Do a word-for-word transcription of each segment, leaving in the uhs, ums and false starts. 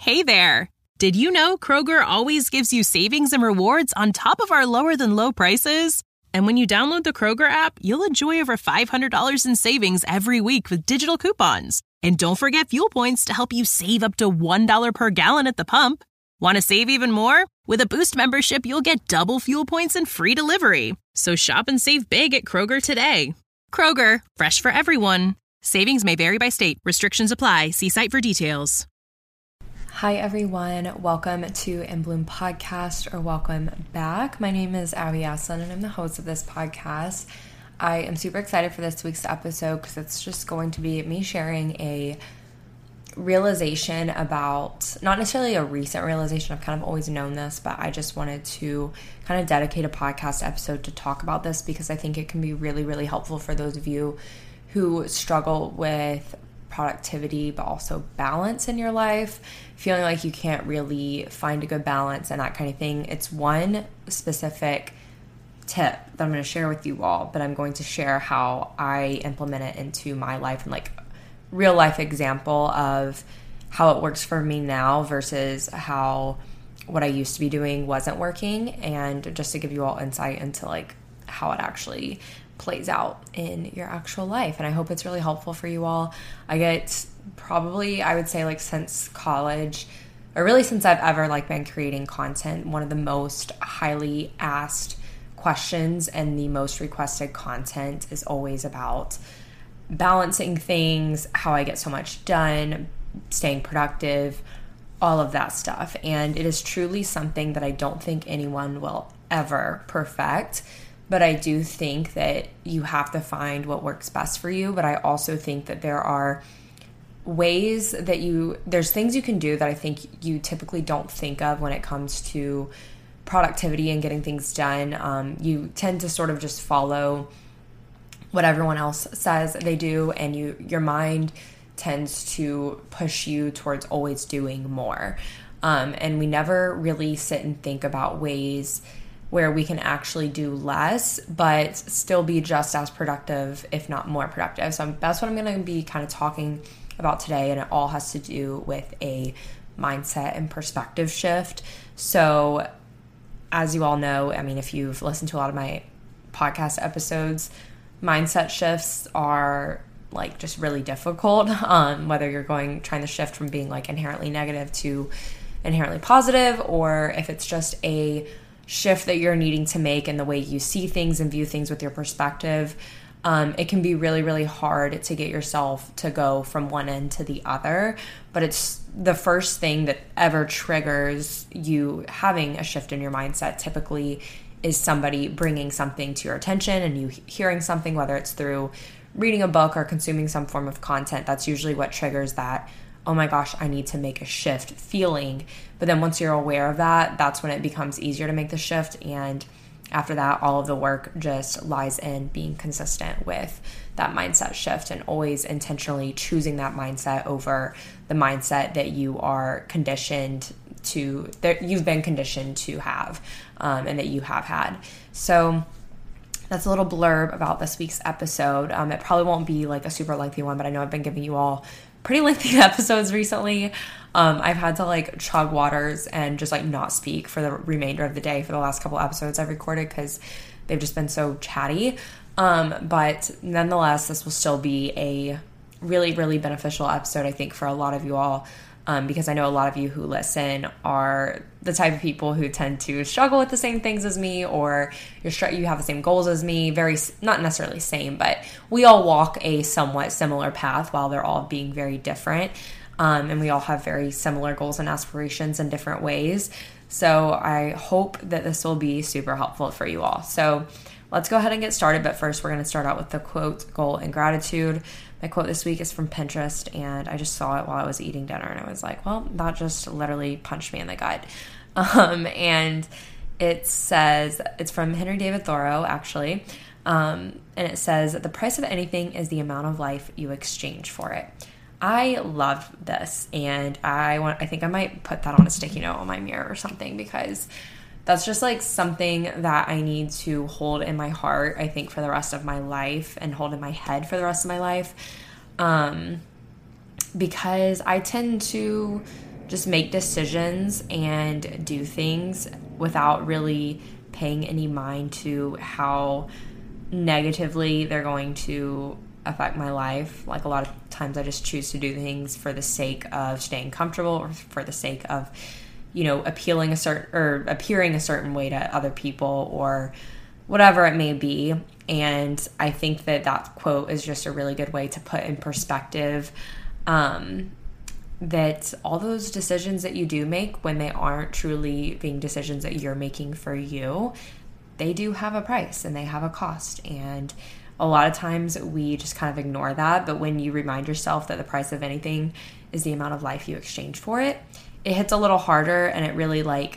Hey there! Did you know Kroger always gives you savings and rewards on top of our lower-than-low prices? And when you download the Kroger app, you'll enjoy over five hundred dollars in savings every week with digital coupons. And don't forget fuel points to help you save up to one dollar per gallon at the pump. Want to save even more? With a Boost membership, you'll get double fuel points and free delivery. So shop and save big at Kroger today. Kroger, fresh for everyone. Savings may vary by state. Restrictions apply. See site for details. Hi everyone, welcome to In Bloom Podcast, or welcome back. My name is Abby Aslan and I'm the host of this podcast. I am super excited for this week's episode because it's just going to be me sharing a realization about, not necessarily a recent realization, I've kind of always known this, but I just wanted to kind of dedicate a podcast episode to talk about this because I think it can be really, really helpful for those of you who struggle with productivity but also balance in your life, feeling like you can't really find a good balance and that kind of thing. It's one specific tip that I'm going to share with you all, but I'm going to share how I implement it into my life and like real life example of how it works for me now versus how what I used to be doing wasn't working, and just to give you all insight into like how it actually plays out in your actual life. And I hope it's really helpful for you all. I get probably, I would say like since college, or really since I've ever like been creating content, one of the most highly asked questions and the most requested content is always about balancing things, how I get so much done, staying productive, all of that stuff. And it is truly something that I don't think anyone will ever perfect. But I do think that you have to find what works best for you. But I also think that there are ways that you, there's things you can do that I think you typically don't think of when it comes to productivity and getting things done. Um, you tend to sort of just follow what everyone else says they do, and you your mind tends to push you towards always doing more. Um, and we never really sit and think about ways where we can actually do less, but still be just as productive, if not more productive. So that's what I'm going to be kind of talking about today, and it all has to do with a mindset and perspective shift. So as you all know, I mean, if you've listened to a lot of my podcast episodes, mindset shifts are like just really difficult, um, whether you're going, trying to shift from being like inherently negative to inherently positive, or if it's just a shift that you're needing to make in the way you see things and view things with your perspective. Um, it can be really, really hard to get yourself to go from one end to the other, but it's the first thing that ever triggers you having a shift in your mindset typically is somebody bringing something to your attention and you hearing something, whether it's through reading a book or consuming some form of content. That's usually what triggers that, oh my gosh, I need to make a shift feeling. But then once you're aware of that, that's when it becomes easier to make the shift. And after that, all of the work just lies in being consistent with that mindset shift and always intentionally choosing that mindset over the mindset that you are conditioned to, that you've been conditioned to have, um, and that you have had. So that's a little blurb about this week's episode. Um, it probably won't be like a super lengthy one, but I know I've been giving you all pretty lengthy episodes recently. Um, I've had to like chug waters and just like not speak for the remainder of the day for the last couple episodes I've recorded because they've just been so chatty. Um, but nonetheless, this will still be a really, really beneficial episode, I think, for a lot of you all. Um, because I know a lot of you who listen are the type of people who tend to struggle with the same things as me, or you're str- you have the same goals as me, very, not necessarily same, but we all walk a somewhat similar path while they're all being very different. Um, and we all have very similar goals and aspirations in different ways. So I hope that this will be super helpful for you all. So let's go ahead and get started. But first, we're going to start out with the quote, goal, and gratitude. My quote this week is from Pinterest, and I just saw it while I was eating dinner, and I was like, well, that just literally punched me in the gut. Um, and it says, it's from Henry David Thoreau, actually, um, and it says, the price of anything is the amount of life you exchange for it. I love this, and I want, I think I might put that on a sticky note on my mirror or something, because that's just like something that I need to hold in my heart, I think, for the rest of my life, and hold in my head for the rest of my life. Um, because I tend to just make decisions and do things without really paying any mind to how negatively they're going to affect my life. Like a lot of times I just choose to do things for the sake of staying comfortable or for the sake of, you know, appealing a certain or appearing a certain way to other people or whatever it may be. And I think that that quote is just a really good way to put in perspective um, that all those decisions that you do make, when they aren't truly being decisions that you're making for you, they do have a price and they have a cost. And a lot of times we just kind of ignore that. But when you remind yourself that the price of anything is the amount of life you exchange for it, it hits a little harder, and it really like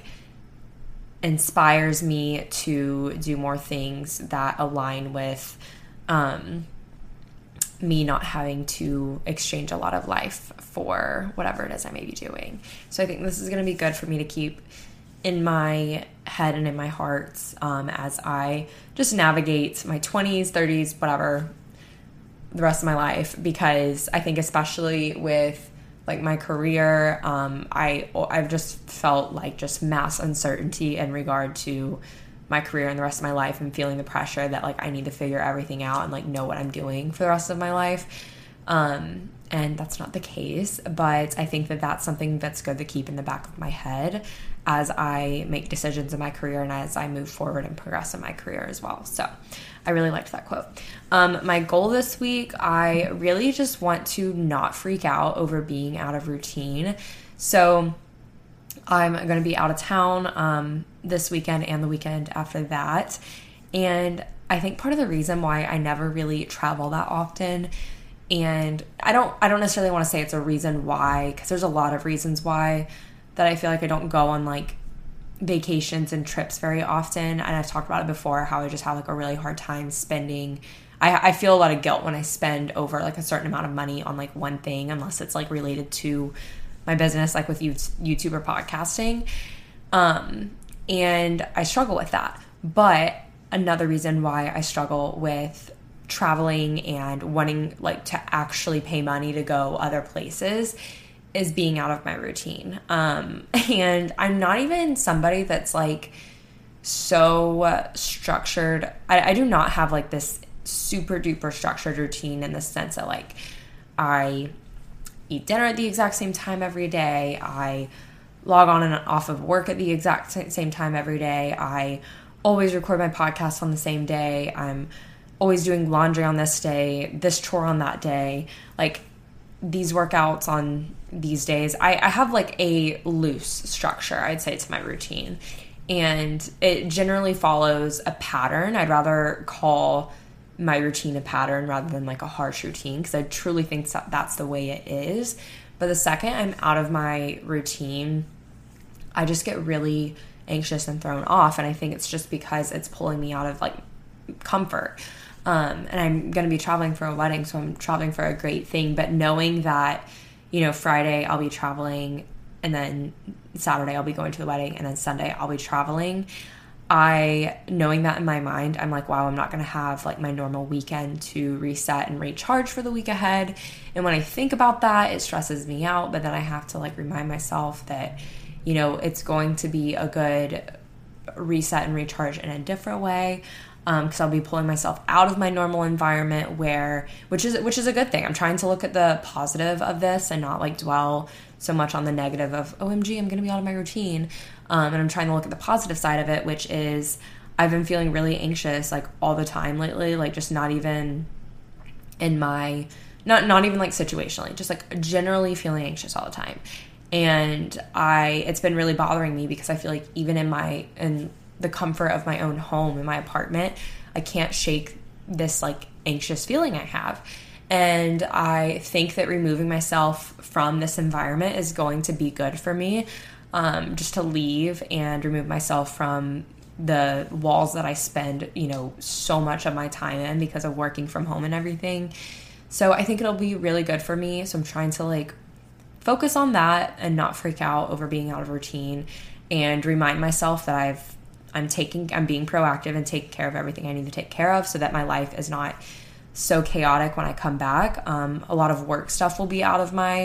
inspires me to do more things that align with um, me not having to exchange a lot of life for whatever it is I may be doing. So I think this is going to be good for me to keep in my head and in my heart um, as I just navigate my twenties, thirties, whatever, the rest of my life. Because I think especially with like my career, um, I, I've just felt like just mass uncertainty in regard to my career and the rest of my life, and feeling the pressure that like I need to figure everything out and like know what I'm doing for the rest of my life. Um, and that's not the case, but I think that that's something that's good to keep in the back of my head as I make decisions in my career and as I move forward and progress in my career as well. So I really liked that quote. Um, my goal this week, I really just want to not freak out over being out of routine. So I'm going to be out of town um, this weekend and the weekend after that. And I think part of the reason why I never really travel that often, and I don't I don't necessarily want to say it's a reason why, because there's a lot of reasons why that I feel like I don't go on like vacations and trips very often. And I've talked about it before, how I just have like a really hard time spending. I, I feel a lot of guilt when I spend over like a certain amount of money on like one thing, unless it's like related to my business, like with YouTube or podcasting. Um, and I struggle with that. But another reason why I struggle with traveling and wanting like to actually pay money to go other places is being out of my routine. Um, and I'm not even somebody that's like so uh, structured. I, I do not have like this super duper structured routine in the sense that like I eat dinner at the exact same time every day. I log on and off of work at the exact same time every day. I always record my podcast on the same day. I'm always doing laundry on this day, this chore on that day, like these workouts on these days. I, I have like a loose structure, I'd say, to my routine. And it generally follows a pattern. I'd rather call my routine a pattern rather than like a harsh routine, because I truly think that that's the way it is. But the second I'm out of my routine, I just get really anxious and thrown off. And I think it's just because it's pulling me out of like comfort. Um, and I'm going to be traveling for a wedding, so I'm traveling for a great thing. But knowing that, you know, Friday I'll be traveling, and then Saturday I'll be going to the wedding, and then Sunday I'll be traveling, I, knowing that in my mind, I'm like, wow, I'm not going to have like my normal weekend to reset and recharge for the week ahead. And when I think about that, it stresses me out. But then I have to like remind myself that, you know, it's going to be a good reset and recharge in a different way. Um, because I'll be pulling myself out of my normal environment, where, which is which is a good thing. I'm trying to look at the positive of this and not like dwell so much on the negative of, O M G, I'm going to be out of my routine. Um, and I'm trying to look at the positive side of it, which is I've been feeling really anxious like all the time lately, like just not even in my, not not even like situationally, just like generally feeling anxious all the time. And I, it's been really bothering me, because I feel like even in my, in the comfort of my own home, in my apartment, I can't shake this like anxious feeling I have. And I think that removing myself from this environment is going to be good for me, um, just to leave and remove myself from the walls that I spend, you know, so much of my time in because of working from home and everything. So I think it'll be really good for me. So I'm trying to like focus on that and not freak out over being out of routine, and remind myself that I've I'm taking, I'm being proactive and taking care of everything I need to take care of, so that my life is not so chaotic when I come back. Um, a lot of work stuff will be out of my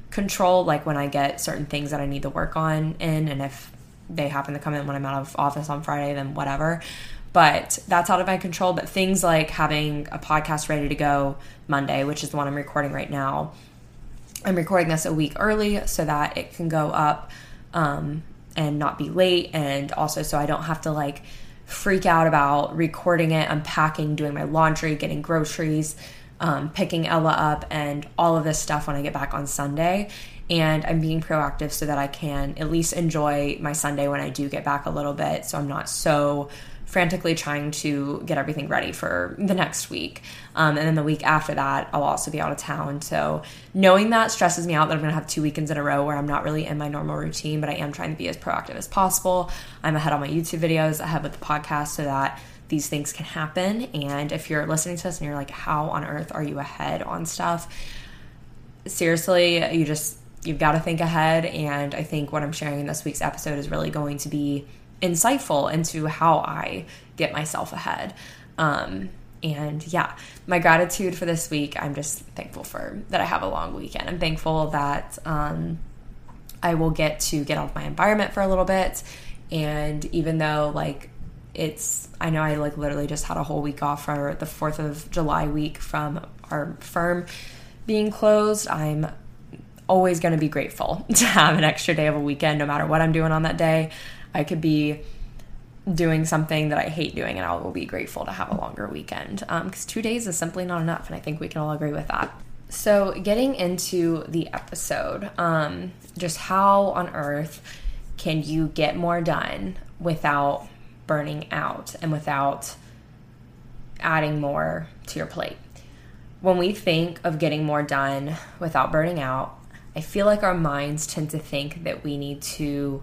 control, like when I get certain things that I need to work on in, and if they happen to come in when I'm out of office on Friday, then whatever. But that's out of my control. But things like having a podcast ready to go Monday, which is the one I'm recording right now, I'm recording this a week early so that it can go up um, and not be late, and also so I don't have to like freak out about recording it, unpacking, doing my laundry, getting groceries, um, picking Ella up, and all of this stuff when I get back on Sunday. And I'm being proactive so that I can at least enjoy my Sunday when I do get back a little bit, so I'm not so frantically trying to get everything ready for the next week. Um, and then the week after that, I'll also be out of town. So knowing that stresses me out that I'm going to have two weekends in a row where I'm not really in my normal routine, but I am trying to be as proactive as possible. I'm ahead on my YouTube videos, ahead with the podcast, so that these things can happen. And if you're listening to this and you're like, how on earth are you ahead on stuff? Seriously, you just, you've got to think ahead. And I think what I'm sharing in this week's episode is really going to be insightful into how I get myself ahead. Um, and yeah, my gratitude for this week, I'm just thankful for that I have a long weekend. I'm thankful that um, I will get to get out of my environment for a little bit. And even though like it's, I know I like literally just had a whole week off for the fourth of July week from our firm being closed, I'm always going to be grateful to have an extra day of a weekend, no matter what I'm doing on that day. I could be doing something that I hate doing, and I will be grateful to have a longer weekend, because um, two days is simply not enough, and I think we can all agree with that. So getting into the episode, um, just how on earth can you get more done without burning out and without adding more to your plate? When we think of getting more done without burning out, I feel like our minds tend to think that we need to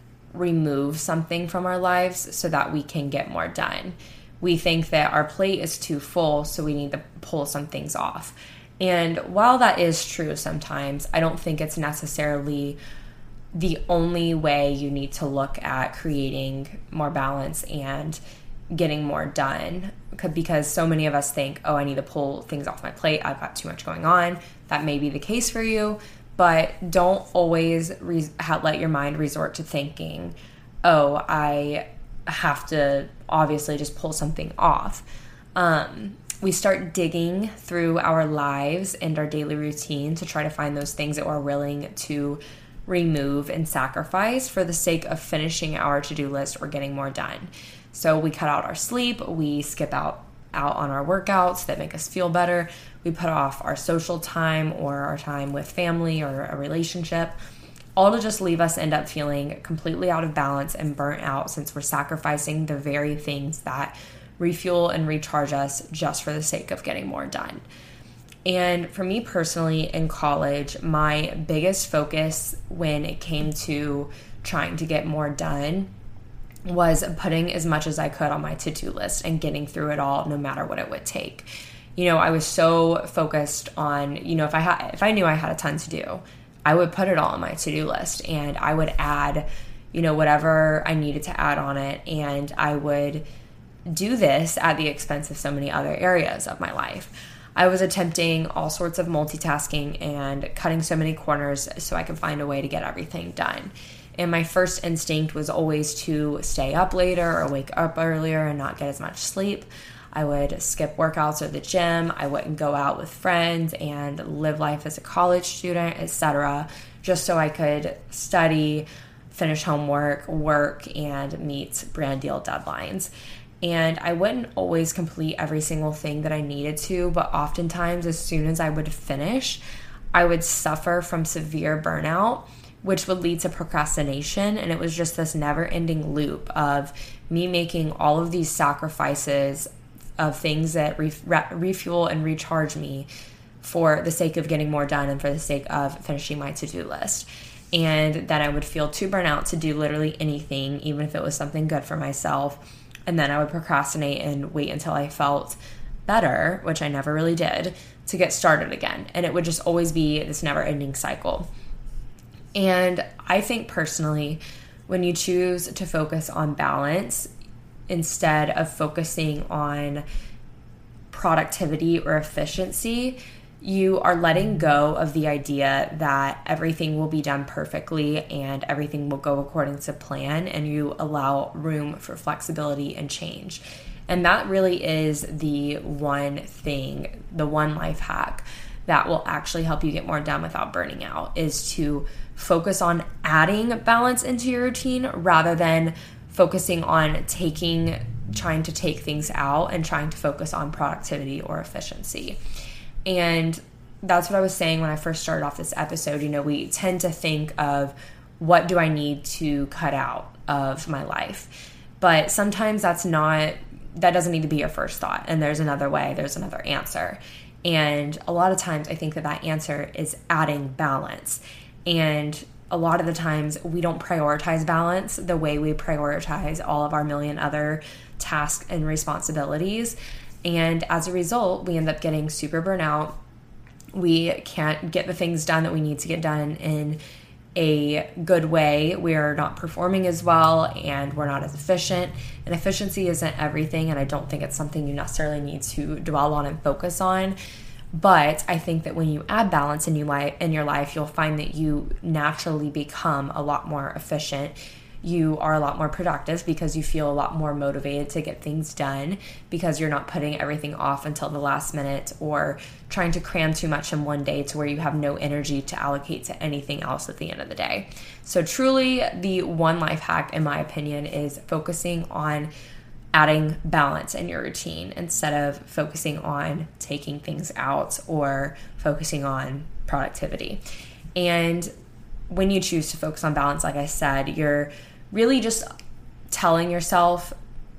remove something from our lives so that we can get more done. We think that our plate is too full, so we need to pull some things off. And while that is true sometimes, I don't think it's necessarily the only way you need to look at creating more balance and getting more done, because so many of us think, oh, I need to pull things off my plate, I've got too much going on. That may be the case for you, but don't always re- let your mind resort to thinking, oh, I have to obviously just pull something off. Um, we start digging through our lives and our daily routine to try to find those things that we're willing to remove and sacrifice for the sake of finishing our to-do list or getting more done. So we cut out our sleep, we skip out out on our workouts that make us feel better, we put off our social time or our time with family or a relationship, all to just leave us end up feeling completely out of balance and burnt out, since we're sacrificing the very things that refuel and recharge us just for the sake of getting more done. And for me personally, in college, my biggest focus when it came to trying to get more done was putting as much as I could on my to-do list and getting through it all, no matter what it would take. You know, I was so focused on, you know, if I had, if I knew I had a ton to do, I would put it all on my to-do list, and I would add, you know, whatever I needed to add on it. And I would do this at the expense of so many other areas of my life. I was attempting all sorts of multitasking and cutting so many corners so I could find a way to get everything done. And my first instinct was always to stay up later or wake up earlier and not get as much sleep. I would skip workouts or the gym. I wouldn't go out with friends and live life as a college student, et cetera, just so I could study, finish homework, work, and meet brand deal deadlines. And I wouldn't always complete every single thing that I needed to, but oftentimes as soon as I would finish, I would suffer from severe burnout, which would lead to procrastination. And it was just this never-ending loop of me making all of these sacrifices of things that re- re- refuel and recharge me for the sake of getting more done and for the sake of finishing my to-do list. And then I would feel too burnt out to do literally anything, even if it was something good for myself. And then I would procrastinate and wait until I felt better, which I never really did, to get started again. And it would just always be this never-ending cycle. And I think personally, when you choose to focus on balance instead of focusing on productivity or efficiency, you are letting go of the idea that everything will be done perfectly and everything will go according to plan, and you allow room for flexibility and change. And that really is the one thing, the one life hack that will actually help you get more done without burning out, is to focus on adding balance into your routine rather than focusing on taking, trying to take things out and trying to focus on productivity or efficiency. And that's what I was saying when I first started off this episode. You know, we tend to think of, what do I need to cut out of my life? But sometimes that's not, that doesn't need to be your first thought. And there's another way, there's another answer. And a lot of times I think that that answer is adding balance. And a lot of the times we don't prioritize balance the way we prioritize all of our million other tasks and responsibilities. And as a result, we end up getting super burnt out. We can't get the things done that we need to get done in a good way. We're not performing as well, and we're not as efficient. And efficiency isn't everything, and I don't think it's something you necessarily need to dwell on and focus on. But I think that when you add balance in, you li- in your life, you'll find that you naturally become a lot more efficient. You are a lot more productive because you feel a lot more motivated to get things done, because you're not putting everything off until the last minute or trying to cram too much in one day to where you have no energy to allocate to anything else at the end of the day. So truly, the one life hack, in my opinion, is focusing on adding balance in your routine instead of focusing on taking things out or focusing on productivity. And when you choose to focus on balance, like I said, you're really just telling yourself,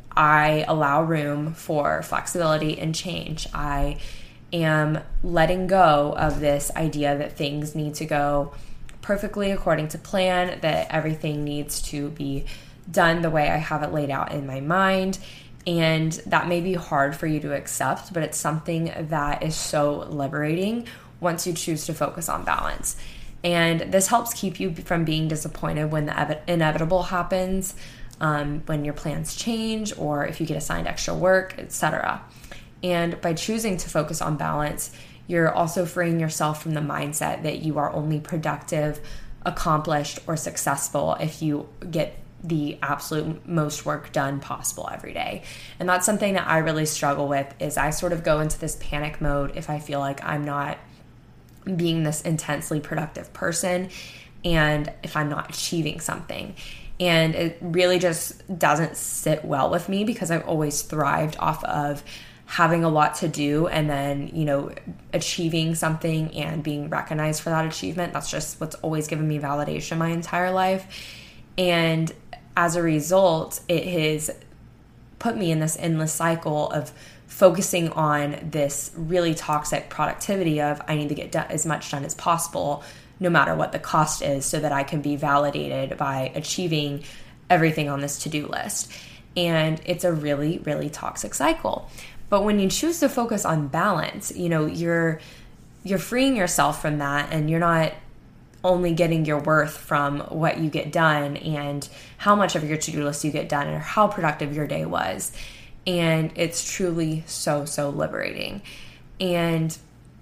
I allow room for flexibility and change. I am letting go of this idea that things need to go perfectly according to plan, that everything needs to be done the way I have it laid out in my mind. And that may be hard for you to accept, but it's something that is so liberating once you choose to focus on balance. And this helps keep you from being disappointed when the inevitable happens, um, when your plans change, or if you get assigned extra work, et cetera. And by choosing to focus on balance, you're also freeing yourself from the mindset that you are only productive, accomplished, or successful if you get the absolute most work done possible every day. And that's something that I really struggle with, is I sort of go into this panic mode if I feel like I'm not being this intensely productive person and if I'm not achieving something. And it really just doesn't sit well with me, because I've always thrived off of having a lot to do and then, you know, achieving something and being recognized for that achievement. That's just what's always given me validation my entire life. And as a result, it has put me in this endless cycle of focusing on this really toxic productivity of, I need to get done, as much done as possible, no matter what the cost is, so that I can be validated by achieving everything on this to-do list. And it's a really, really toxic cycle. But when you choose to focus on balance, you know, you're you're freeing yourself from that, and you're not only getting your worth from what you get done and how much of your to-do list you get done or how productive your day was. And it's truly so, so liberating. And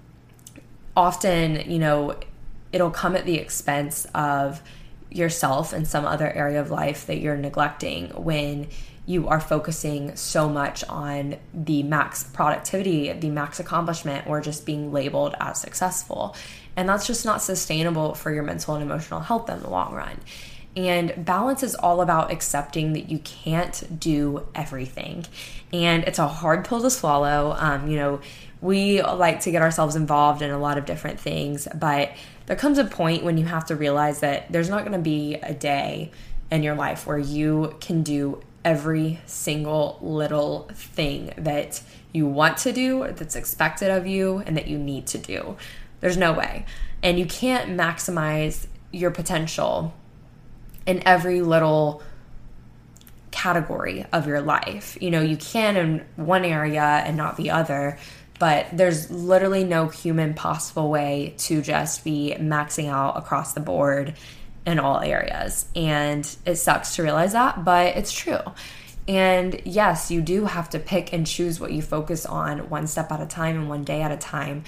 often, you know, it'll come at the expense of yourself and some other area of life that you're neglecting when you are focusing so much on the max productivity, the max accomplishment, or just being labeled as successful. And that's just not sustainable for your mental and emotional health in the long run. And balance is all about accepting that you can't do everything. And it's a hard pill to swallow. Um, you know, we like to get ourselves involved in a lot of different things, but there comes a point when you have to realize that there's not going to be a day in your life where you can do every single little thing that you want to do, that's expected of you, and that you need to do. There's no way. And you can't maximize your potential in every little category of your life. You know, you can in one area and not the other, but there's literally no human possible way to just be maxing out across the board in all areas. And it sucks to realize that, but it's true. And yes, you do have to pick and choose what you focus on one step at a time and one day at a time.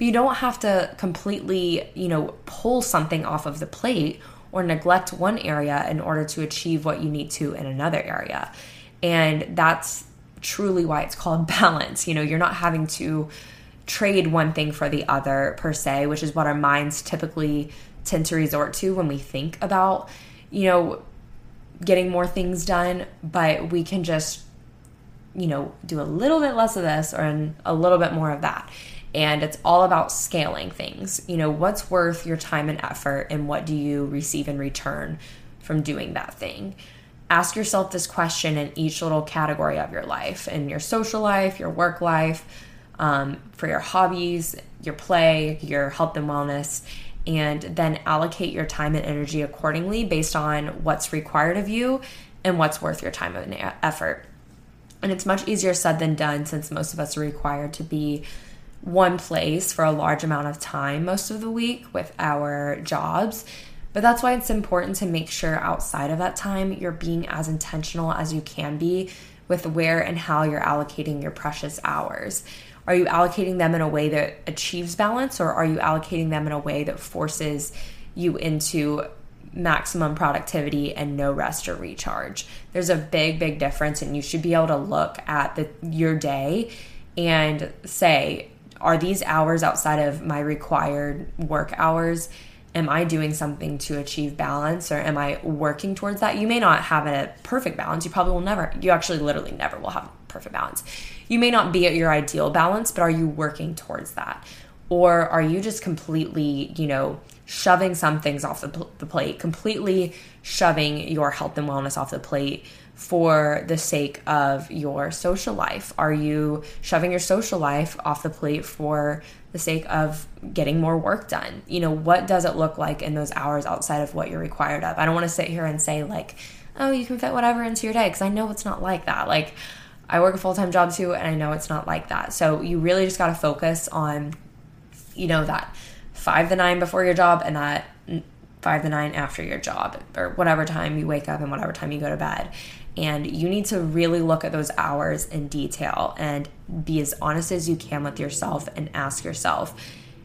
But you don't have to completely, you know, pull something off of the plate or neglect one area in order to achieve what you need to in another area. And that's truly why it's called balance. You know, you're not having to trade one thing for the other per se, which is what our minds typically tend to resort to when we think about, you know, getting more things done. But we can just, you know, do a little bit less of this or a little bit more of that. And it's all about scaling things. You know, what's worth your time and effort, and what do you receive in return from doing that thing? Ask yourself this question in each little category of your life, in your social life, your work life, um, for your hobbies, your play, your health and wellness, and then allocate your time and energy accordingly based on what's required of you and what's worth your time and effort. And it's much easier said than done, since most of us are required to be one place for a large amount of time most of the week with our jobs. But that's why it's important to make sure outside of that time you're being as intentional as you can be with where and how you're allocating your precious hours. Are you allocating them in a way that achieves balance, or are you allocating them in a way that forces you into maximum productivity and no rest or recharge? There's a big, big difference, and you should be able to look at the, your day and say, are these hours outside of my required work hours? Am I doing something to achieve balance, or am I working towards that? You may not have a perfect balance. You probably will never, you actually literally never will have perfect balance. You may not be at your ideal balance, but are you working towards that? Or are you just completely, you know, shoving some things off the, pl- the plate, completely shoving your health and wellness off the plate for the sake of your social life? Are you shoving your social life off the plate for the sake of getting more work done? You know, what does it look like in those hours outside of what you're required of? I don't want to sit here and say like, oh, you can fit whatever into your day, because I know it's not like that. Like, I work a full-time job too, and I know it's not like that. So you really just got to focus on, you know, that five to nine before your job and that five to nine after your job, or whatever time you wake up and whatever time you go to bed. And you need to really look at those hours in detail and be as honest as you can with yourself and ask yourself,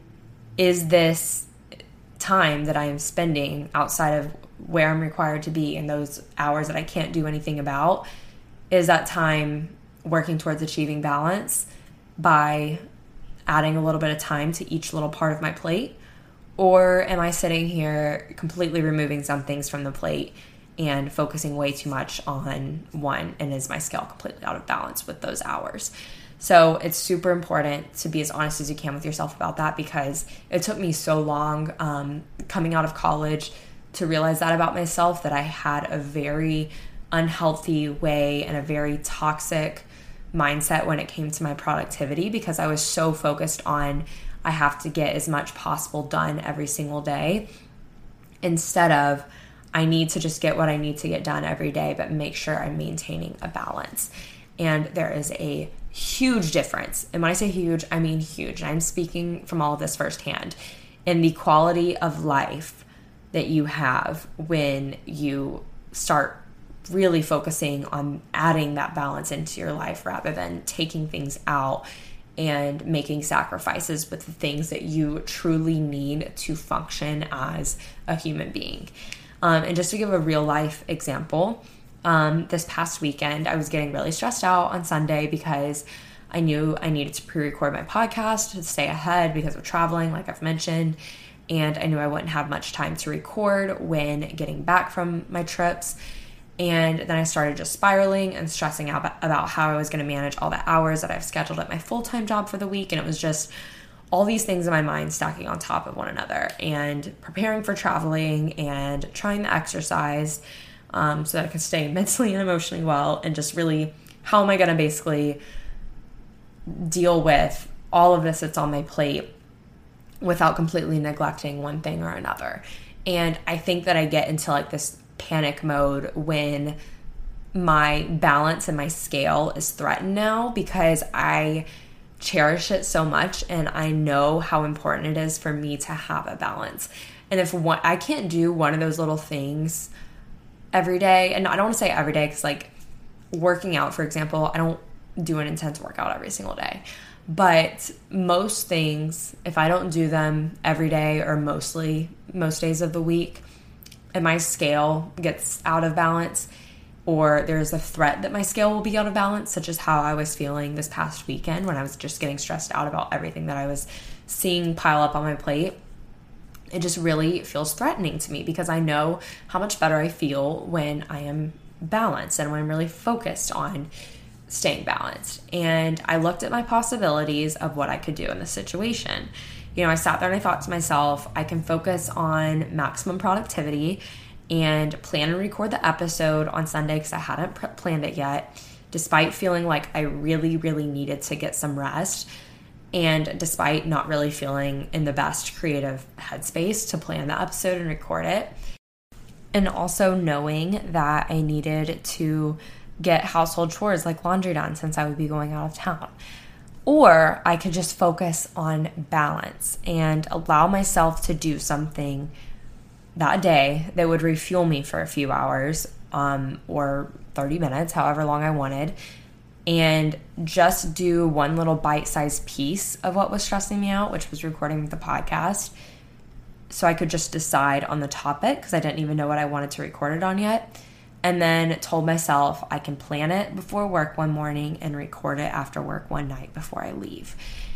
is this time that I am spending outside of where I'm required to be in those hours that I can't do anything about, is that time working towards achieving balance by adding a little bit of time to each little part of my plate? Or am I sitting here completely removing some things from the plate and focusing way too much on one, and is my scale completely out of balance with those hours? So it's super important to be as honest as you can with yourself about that, because it took me so long um, coming out of college to realize that about myself, that I had a very unhealthy way and a very toxic mindset when it came to my productivity, because I was so focused on I have to get as much possible done every single day, instead of I need to just get what I need to get done every day, but make sure I'm maintaining a balance. And there is a huge difference. And when I say huge, I mean huge. I'm speaking from all of this firsthand, in the quality of life that you have when you start really focusing on adding that balance into your life rather than taking things out and making sacrifices with the things that you truly need to function as a human being. Um, and just to give a real life example, um, this past weekend, I was getting really stressed out on Sunday because I knew I needed to pre-record my podcast to stay ahead because of traveling, like I've mentioned. And I knew I wouldn't have much time to record when getting back from my trips. And then I started just spiraling and stressing out about how I was going to manage all the hours that I've scheduled at my full-time job for the week. And it was just all these things in my mind stacking on top of one another, and preparing for traveling and trying to exercise um, so that I could stay mentally and emotionally well, and just really, how am I going to basically deal with all of this that's on my plate without completely neglecting one thing or another. And I think that I get into like this panic mode when my balance and my scale is threatened now, because I cherish it so much and I know how important it is for me to have a balance. And if one, I can't do one of those little things every day, and I don't want to say every day because like working out, for example, I don't do an intense workout every single day. But most things, if I don't do them every day or mostly most days of the week, and my scale gets out of balance, or there's a threat that my scale will be out of balance, such as how I was feeling this past weekend when I was just getting stressed out about everything that I was seeing pile up on my plate, it just really feels threatening to me because I know how much better I feel when I am balanced and when I'm really focused on staying balanced. And I looked at my possibilities of what I could do in this situation. You know, I sat there and I thought to myself, I can focus on maximum productivity and plan and record the episode on Sunday because I hadn't pr- planned it yet, despite feeling like I really, really needed to get some rest. And despite not really feeling in the best creative headspace to plan the episode and record it. And also knowing that I needed to get household chores like laundry done since I would be going out of town. Or I could just focus on balance and allow myself to do something that day that would refuel me for a few hours um, or thirty minutes, however long I wanted, and just do one little bite-sized piece of what was stressing me out, which was recording the podcast. So I could just decide on the topic because I didn't even know what I wanted to record it on yet. And then told myself I can plan it before work one morning and record it after work one night before I leave.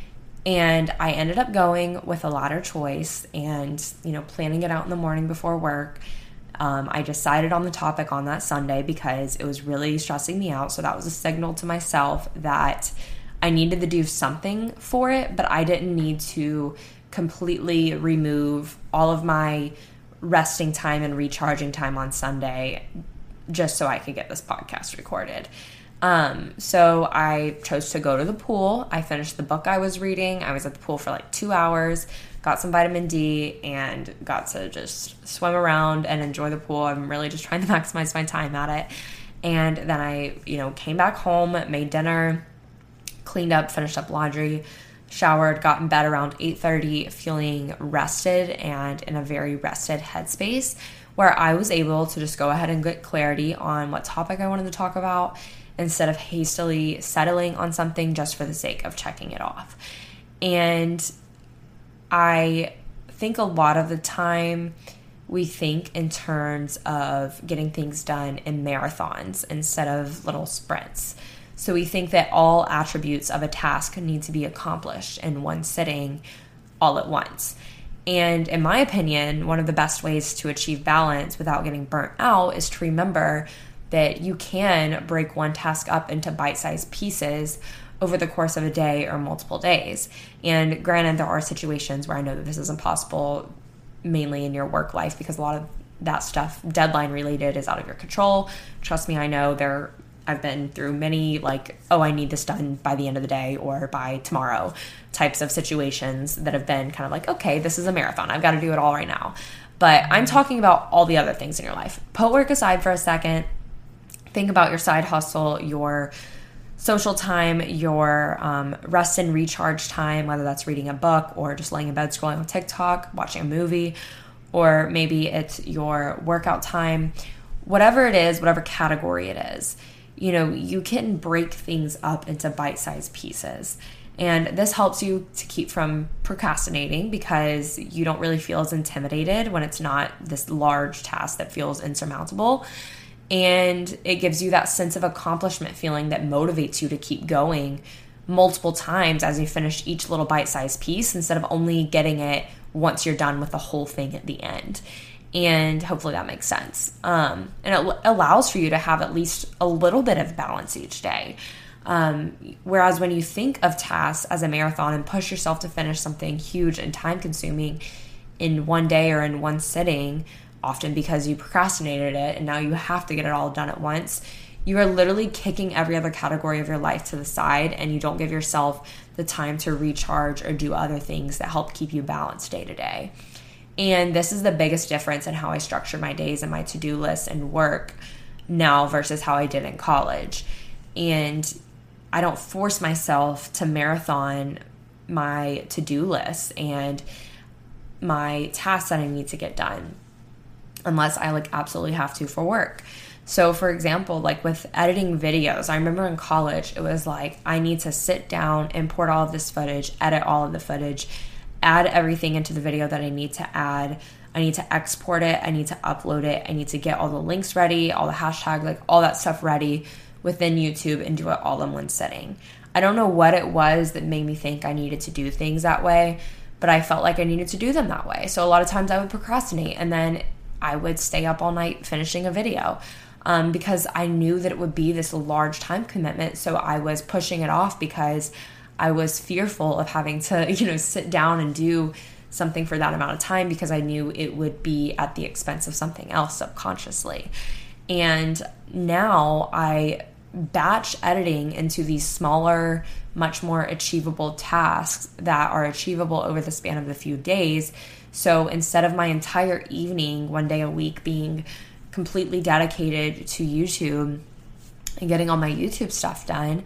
And I ended up going with a latter choice and, you know, planning it out in the morning before work. Um, I decided on the topic on that Sunday because it was really stressing me out. So that was a signal to myself that I needed to do something for it, but I didn't need to completely remove all of my resting time and recharging time on Sunday just so I could get this podcast recorded. Um, so I chose to go to the pool. I finished the book I was reading. I was at the pool for like two hours, got some vitamin D, and got to just swim around and enjoy the pool. I'm really just trying to maximize my time at it. And then I, you know, came back home, made dinner, cleaned up, finished up laundry, showered, got in bed around eight thirty, feeling rested and in a very rested headspace where I was able to just go ahead and get clarity on what topic I wanted to talk about instead of hastily settling on something just for the sake of checking it off. And I think a lot of the time we think in terms of getting things done in marathons instead of little sprints. So we think that all attributes of a task need to be accomplished in one sitting all at once. And in my opinion, one of the best ways to achieve balance without getting burnt out is to remember that you can break one task up into bite-sized pieces over the course of a day or multiple days. And granted, there are situations where I know that this isn't possible, mainly in your work life, because a lot of that stuff, deadline related, is out of your control. Trust me, I know there I've been through many like, oh, I need this done by the end of the day or by tomorrow types of situations that have been kind of like, okay, this is a marathon. I've got to do it all right now. But I'm talking about all the other things in your life. Put work aside for a second. Think about your side hustle, your social time, your um, rest and recharge time, whether that's reading a book or just laying in bed scrolling on TikTok, watching a movie, or maybe it's your workout time. Whatever it is, whatever category it is, you know, you can break things up into bite-sized pieces. And this helps you to keep from procrastinating because you don't really feel as intimidated when it's not this large task that feels insurmountable. And it gives you that sense of accomplishment feeling that motivates you to keep going multiple times as you finish each little bite-sized piece instead of only getting it once you're done with the whole thing at the end. And hopefully that makes sense. Um, and it l- allows for you to have at least a little bit of balance each day. Um, whereas when you think of tasks as a marathon and push yourself to finish something huge and time-consuming in one day or in one sitting, often because you procrastinated it and now you have to get it all done at once, you are literally kicking every other category of your life to the side and you don't give yourself the time to recharge or do other things that help keep you balanced day to day. And this is the biggest difference in how I structure my days and my to-do lists and work now versus how I did in college. And I don't force myself to marathon my to-do lists and my tasks that I need to get done unless I like absolutely have to for work. So for example, like with editing videos, I remember in college, it was like, I need to sit down, import all of this footage, edit all of the footage, add everything into the video that I need to add. I need to export it. I need to upload it. I need to get all the links ready, all the hashtags, like all that stuff ready within YouTube and do it all in one sitting. I don't know what it was that made me think I needed to do things that way, but I felt like I needed to do them that way. So a lot of times I would procrastinate, and then I would stay up all night finishing a video um, because I knew that it would be this large time commitment. So I was pushing it off because I was fearful of having to, you know, sit down and do something for that amount of time because I knew it would be at the expense of something else subconsciously. And now I batch editing into these smaller, much more achievable tasks that are achievable over the span of a few days. So instead of my entire evening, one day a week, being completely dedicated to YouTube and getting all my YouTube stuff done,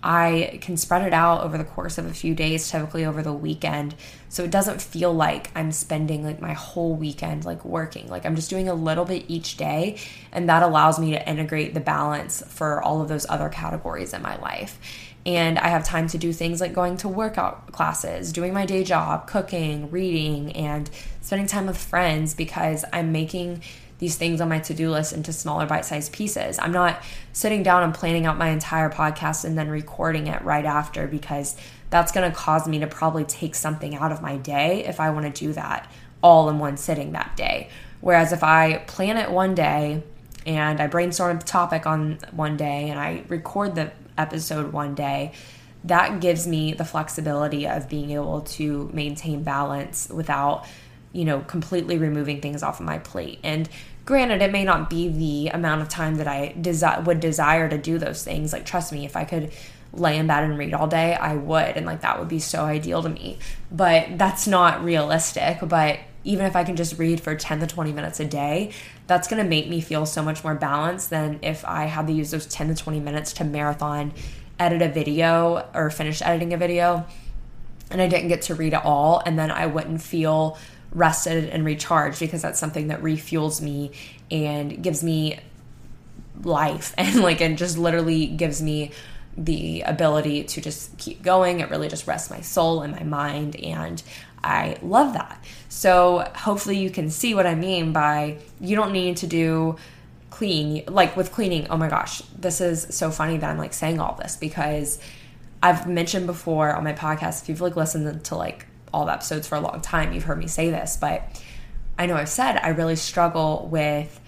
I can spread it out over the course of a few days, typically over the weekend. So it doesn't feel like I'm spending like my whole weekend like working. Like I'm just doing a little bit each day, and that allows me to integrate the balance for all of those other categories in my life. And I have time to do things like going to workout classes, doing my day job, cooking, reading, and spending time with friends because I'm making these things on my to-do list into smaller bite-sized pieces. I'm not sitting down and planning out my entire podcast and then recording it right after, because that's going to cause me to probably take something out of my day if I want to do that all in one sitting that day. Whereas if I plan it one day and I brainstorm a topic on one day and I record the episode one day, that gives me the flexibility of being able to maintain balance without, you know, completely removing things off of my plate. And granted, it may not be the amount of time that I desi- would desire to do those things. Like, trust me, if I could lay in bed and read all day, I would. And like, that would be so ideal to me. But that's not realistic. But even if I can just read for ten to twenty minutes a day, that's going to make me feel so much more balanced than if I had to use those ten to twenty minutes to marathon edit a video or finish editing a video and I didn't get to read it all, and then I wouldn't feel rested and recharged, because that's something that refuels me and gives me life and like it just literally gives me the ability to just keep going. It really just rests my soul and my mind, and I love that. So hopefully you can see what I mean by you don't need to do clean, like with cleaning. Oh my gosh, this is so funny that I'm like saying all this, because I've mentioned before on my podcast, if you've like listened to like all the episodes for a long time, you've heard me say this, but I know I've said I really struggle with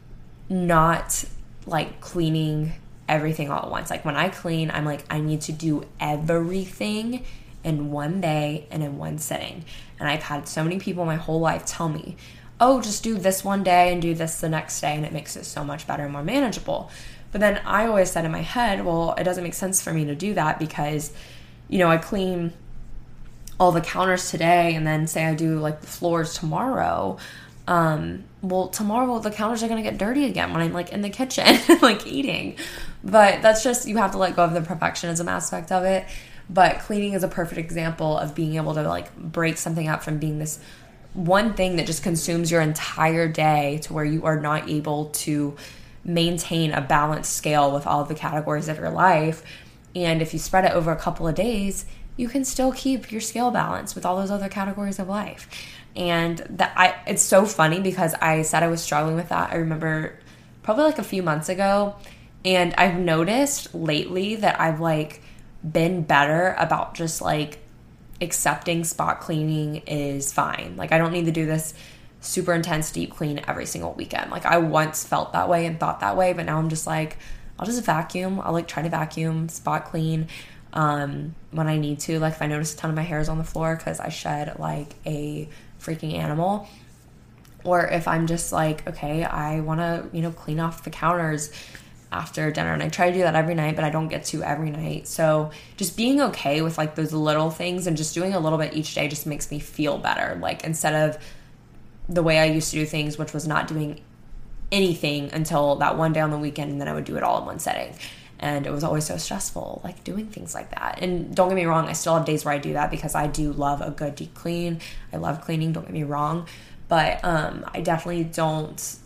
not like cleaning everything all at once. Like when I clean, I'm like, I need to do everything in one day and in one sitting. And I've had so many people my whole life tell me, oh, just do this one day and do this the next day, and it makes it so much better and more manageable. But then I always said in my head, well, it doesn't make sense for me to do that, because, you know, I clean all the counters today and then say I do like the floors tomorrow. Um, well, tomorrow the counters are going to get dirty again when I'm like in the kitchen, like eating. But that's just, you have to let go of the perfectionism aspect of it. But cleaning is a perfect example of being able to like break something up from being this one thing that just consumes your entire day to where you are not able to maintain a balanced scale with all of the categories of your life. And if you spread it over a couple of days, you can still keep your scale balance with all those other categories of life. And that I, it's so funny because I said I was struggling with that. I remember probably like a few months ago, and I've noticed lately that I've like been better about just like accepting spot cleaning is fine. Like I don't need to do this super intense deep clean every single weekend. Like I once felt that way and thought that way, but now I'm just like, I'll just vacuum. I'll like try to vacuum, spot clean um, when I need to. Like if I notice a ton of my hair is on the floor because I shed like a freaking animal, or if I'm just like, okay, I want to, you know, clean off the counters after dinner, and I try to do that every night, but I don't get to every night. So just being okay with like those little things and just doing a little bit each day just makes me feel better. Like instead of the way I used to do things, which was not doing anything until that one day on the weekend, and then I would do it all in one setting. And it was always so stressful, like doing things like that. And don't get me wrong, I still have days where I do that because I do love a good deep clean. I love cleaning, don't get me wrong. But um, I definitely don't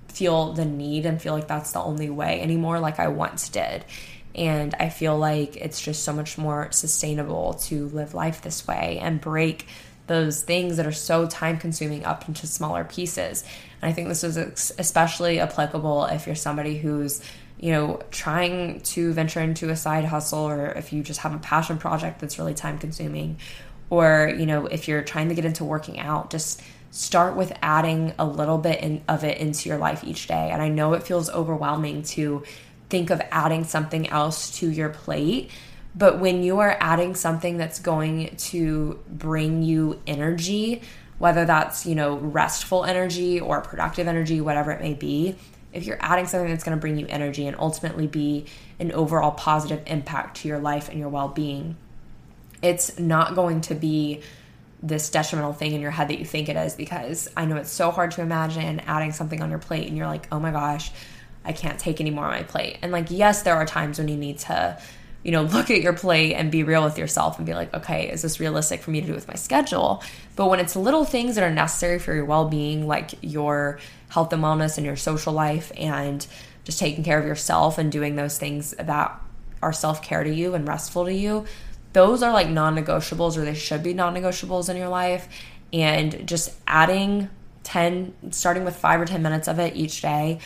feel the need and feel like that's the only way anymore like I once did. And I feel like it's just so much more sustainable to live life this way and break those things that are so time consuming up into smaller pieces. And I think this is especially applicable if you're somebody who's, you know, trying to venture into a side hustle, or if you just have a passion project that's really time consuming, or, you know, if you're trying to get into working out, just start with adding a little bit in, of it into your life each day. And I know it feels overwhelming to think of adding something else to your plate, but when you are adding something that's going to bring you energy, whether that's, you know, restful energy or productive energy, whatever it may be, if you're adding something that's going to bring you energy and ultimately be an overall positive impact to your life and your well-being, it's not going to be this detrimental thing in your head that you think it is, because I know it's so hard to imagine adding something on your plate and you're like, oh my gosh, I can't take any more on my plate. And like, yes, there are times when you need to, you know, look at your plate and be real with yourself and be like, okay, is this realistic for me to do with my schedule? But when it's little things that are necessary for your well-being, like your health and wellness and your social life, and just taking care of yourself and doing those things that are self-care to you and restful to you, those are like non-negotiables, or they should be non-negotiables in your life. And just adding ten, starting with five or ten minutes of it each day,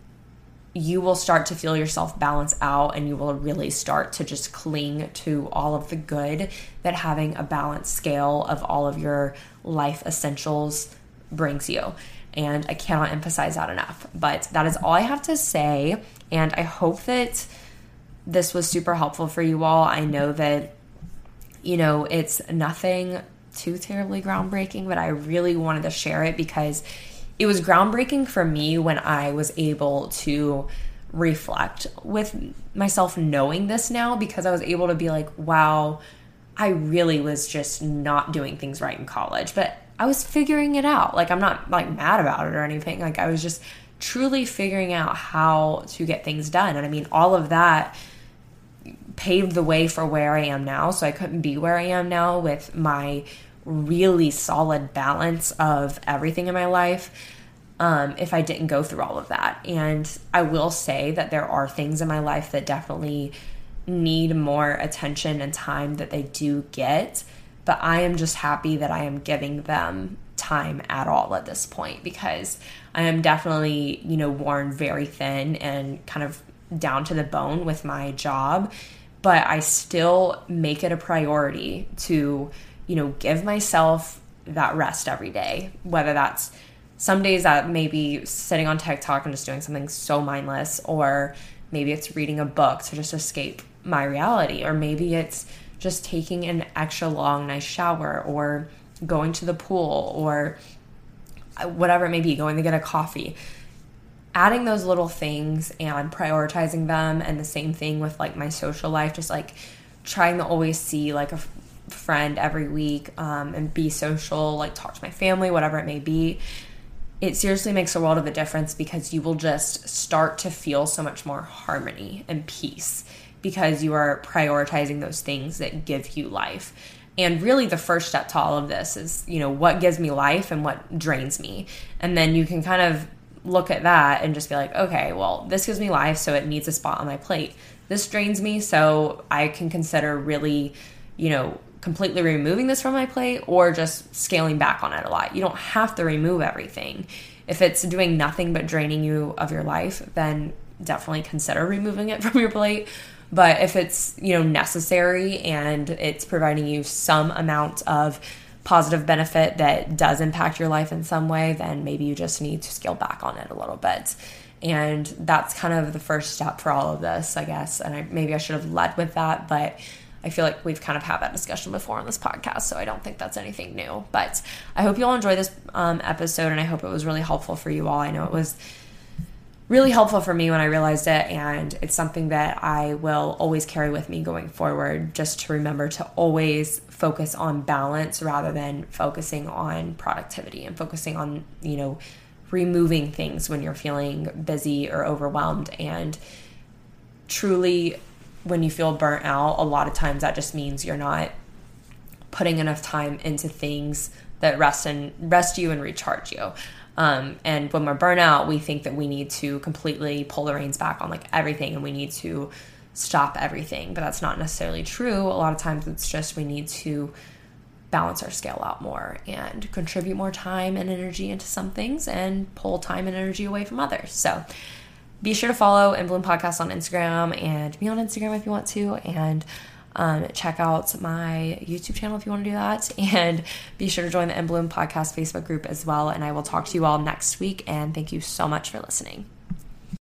you will start to feel yourself balance out, and you will really start to just cling to all of the good that having a balanced scale of all of your life essentials brings you. And I cannot emphasize that enough. But that is all I have to say. And I hope that this was super helpful for you all. I know that, you know, it's nothing too terribly groundbreaking, but I really wanted to share it because it was groundbreaking for me when I was able to reflect with myself knowing this now, because I was able to be like, wow, I really was just not doing things right in college, but I was figuring it out. Like, I'm not like mad about it or anything. Like, I was just truly figuring out how to get things done. And I mean, all of that paved the way for where I am now. So I couldn't be where I am now with my really solid balance of everything in my life um, if I didn't go through all of that. And I will say that there are things in my life that definitely need more attention and time that they do get, but I am just happy that I am giving them time at all at this point, because I am definitely, you know, worn very thin and kind of down to the bone with my job, but I still make it a priority to, you know, give myself that rest every day, whether that's some days that maybe sitting on TikTok and just doing something so mindless, or maybe it's reading a book to just escape my reality, or maybe it's just taking an extra long, nice shower, or going to the pool, or whatever it may be, going to get a coffee. Adding those little things and prioritizing them, and the same thing with like my social life, just like trying to always see like a friend every week um, and be social, like talk to my family, whatever it may be. It seriously makes a world of a difference, because you will just start to feel so much more harmony and peace, because you are prioritizing those things that give you life. And really the first step to all of this is, you know, what gives me life and what drains me. And then you can kind of look at that and just be like, okay, well, this gives me life, so it needs a spot on my plate. This drains me, so I can consider really, you know, completely removing this from my plate, or just scaling back on it a lot. You don't have to remove everything. If it's doing nothing but draining you of your life, then definitely consider removing it from your plate. But if it's, you know, necessary and it's providing you some amount of positive benefit that does impact your life in some way, then maybe you just need to scale back on it a little bit. And that's kind of the first step for all of this, I guess. And I, maybe I should have led with that, but I feel like we've kind of had that discussion before on this podcast, so I don't think that's anything new. But I hope you all enjoy this um, episode, and I hope it was really helpful for you all. I know it was really helpful for me when I realized it, and it's something that I will always carry with me going forward, just to remember to always focus on balance rather than focusing on productivity, and focusing on, you know, removing things when you're feeling busy or overwhelmed. And truly, when you feel burnt out, a lot of times that just means you're not putting enough time into things that rest and rest you and recharge you. Um, and when we're burnout, we think that we need to completely pull the reins back on like everything and we need to stop everything. But that's not necessarily true. A lot of times it's just we need to balance our scale out more and contribute more time and energy into some things and pull time and energy away from others. So be sure to follow In Bloom Podcast on Instagram and me on Instagram if you want to. And Um, check out my YouTube channel if you want to do that, and be sure to join the In Bloom Podcast Facebook group as well. And I will talk to you all next week, and thank you so much for listening.